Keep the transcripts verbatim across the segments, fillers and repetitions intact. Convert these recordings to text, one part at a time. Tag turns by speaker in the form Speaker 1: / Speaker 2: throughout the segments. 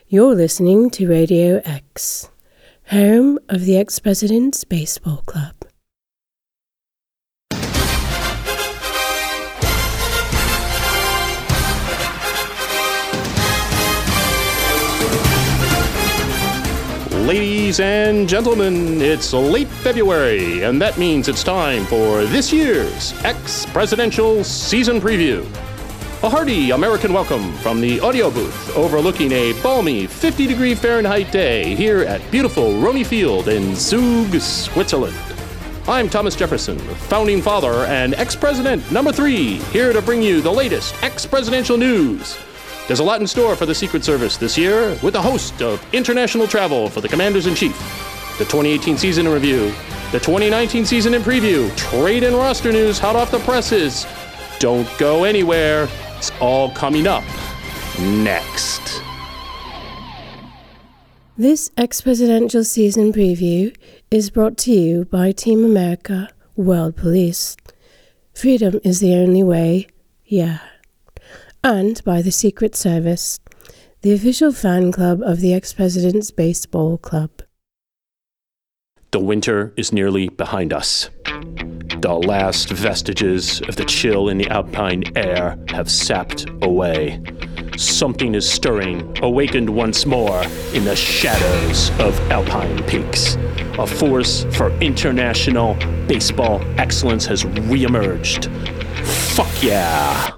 Speaker 1: You're listening to Radio X, home of the Ex-President's Baseball Club.
Speaker 2: Ladies and gentlemen, it's late February, and that means it's time for this year's Ex-Presidential Season Preview. A hearty American welcome from the audio booth overlooking a balmy fifty degree Fahrenheit day here at beautiful Roni Field in Zug, Switzerland. I'm Thomas Jefferson, founding father and ex-president number three, here to bring you the latest ex-presidential news. There's a lot in store for the Secret Service this year, with a host of international travel for the Commanders-in-Chief, the twenty eighteen season in review, the twenty nineteen season in preview, trade and roster news hot off the presses. Don't go anywhere. It's all coming up next.
Speaker 1: This ex-presidential season preview is brought to you by Team America World Police. Freedom is the only way, yeah. And by the Secret Service, the official fan club of the Ex-President's Baseball Club.
Speaker 2: The winter is nearly behind us. The last vestiges of the chill in the alpine air have sapped away. Something is stirring, awakened once more in the shadows of alpine peaks. A force for international baseball excellence has reemerged. Fuck yeah!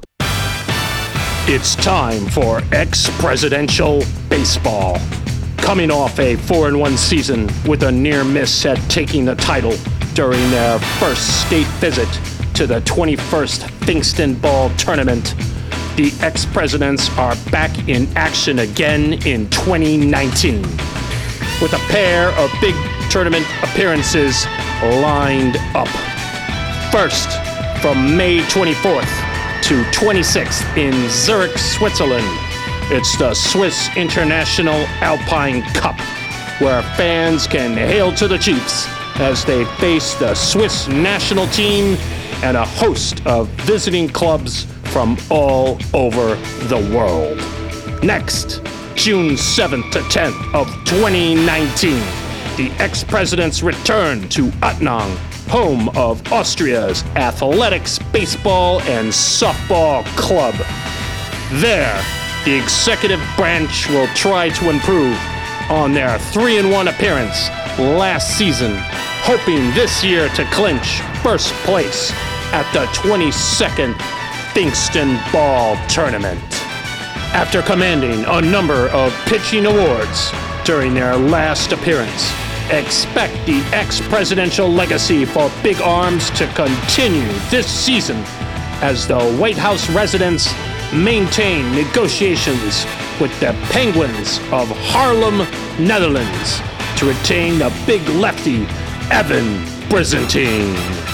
Speaker 2: It's time for ex-presidential baseball. Coming off a four and one season with a near miss at taking the title during their first state visit to the twenty-first Finkston Ball Tournament, the ex-presidents are back in action again in twenty nineteen, with a pair of big tournament appearances lined up. First, from May twenty-fourth to twenty-sixth in Zurich, Switzerland, it's the Swiss International Alpine Cup, where fans can hail to the Chiefs as they face the Swiss national team and a host of visiting clubs from all over the world. Next, June seventh to tenth of twenty nineteen, the ex-presidents return to Attnang, home of Austria's athletics, baseball, and softball club. There, the executive branch will try to improve on their three and one appearance last season, hoping this year to clinch first place at the twenty-second Finkston Ball Tournament. After commanding a number of pitching awards during their last appearance, expect the ex-presidential legacy for Big Arms to continue this season as the White House residents maintain negotiations with the Penguins of Haarlem, Netherlands, to retain the big lefty, Evan Brizentine.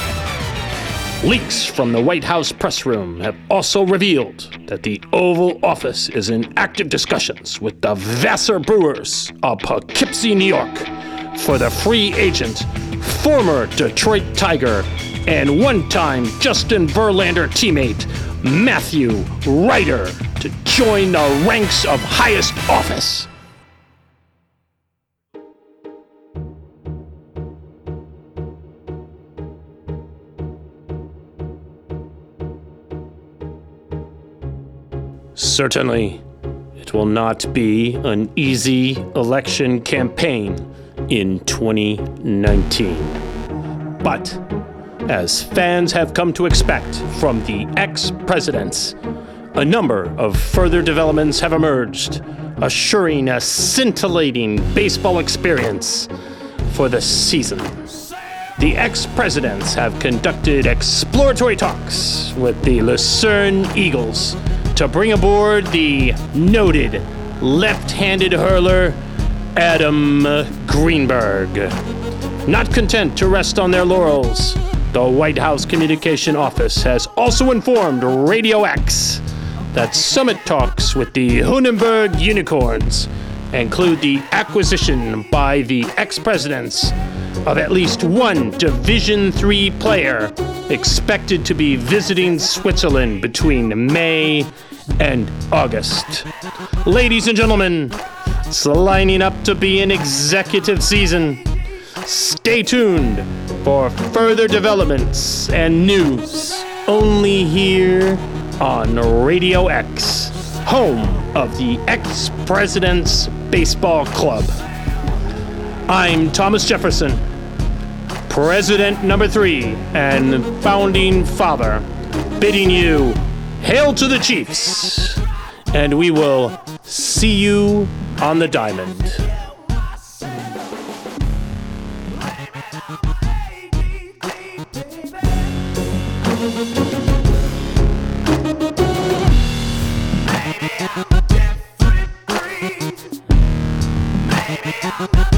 Speaker 2: Leaks from the White House press room have also revealed that the Oval Office is in active discussions with the Vassar Brewers of Poughkeepsie, New York, for the free agent, former Detroit Tiger, and one-time Justin Verlander teammate, Matthew Ryder, to join the ranks of highest office. Certainly, it will not be an easy election campaign in twenty nineteen. But, as fans have come to expect from the ex-presidents, a number of further developments have emerged, assuring a scintillating baseball experience for the season. The ex-presidents have conducted exploratory talks with the Lucerne Eagles to bring aboard the noted left-handed hurler Adam Greenberg. Not content to rest on their laurels, the White House Communication Office has also informed Radio X that summit talks with the Hunenberg Unicorns include the acquisition by the ex-presidents of at least one Division three player expected to be visiting Switzerland between May and August. Ladies and gentlemen, It's lining up to be an executive season. Stay tuned for further developments and news only here on Radio X, home of the Ex-Presidents Baseball Club. I'm Thomas Jefferson, President number three and founding father, bidding you hail to the Chiefs, and we will see you on the diamond.
Speaker 3: Different breed.